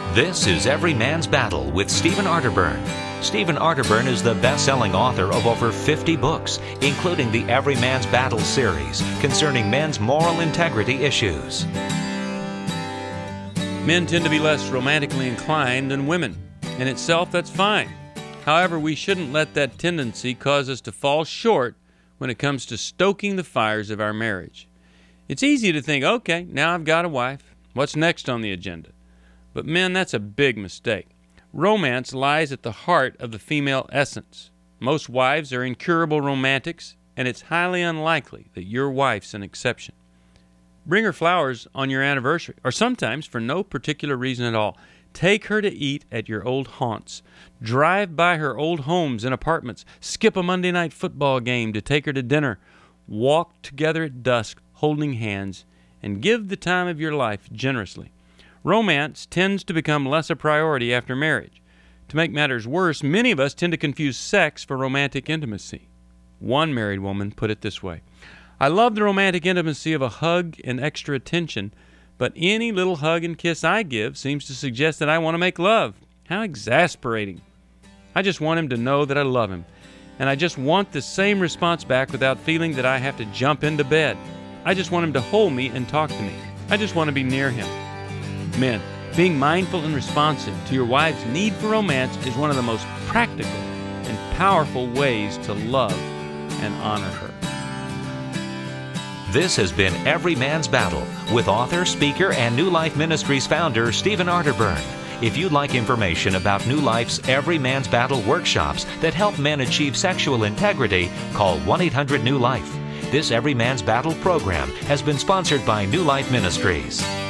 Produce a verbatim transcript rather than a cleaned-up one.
This is Every Man's Battle with Stephen Arterburn. Stephen Arterburn is the best-selling author of over fifty books, including the Every Man's Battle series concerning men's moral integrity issues. Men tend to be less romantically inclined than women. In itself, that's fine. However, we shouldn't let that tendency cause us to fall short when it comes to stoking the fires of our marriage. It's easy to think, okay, now I've got a wife. What's next on the agenda? But men, that's a big mistake. Romance lies at the heart of the female essence. Most wives are incurable romantics, and it's highly unlikely that your wife's an exception. Bring her flowers on your anniversary, or sometimes for no particular reason at all. Take her to eat at your old haunts. Drive by her old homes and apartments. Skip a Monday night football game to take her to dinner. Walk together at dusk, holding hands, and give the time of your life generously. Romance tends to become less a priority after marriage. To make matters worse, many of us tend to confuse sex for romantic intimacy. One married woman put it this way: I love the romantic intimacy of a hug and extra attention, but any little hug and kiss I give seems to suggest that I want to make love. How exasperating. I just want him to know that I love him, and I just want the same response back without feeling that I have to jump into bed. I just want him to hold me and talk to me. I just want to be near him. Men, being mindful and responsive to your wife's need for romance is one of the most practical and powerful ways to love and honor her. This has been Every Man's Battle with author, speaker, and New Life Ministries founder Stephen Arterburn. If you'd like information about New Life's Every Man's Battle workshops that help men achieve sexual integrity, call one eight hundred new life. This Every Man's Battle program has been sponsored by New Life Ministries.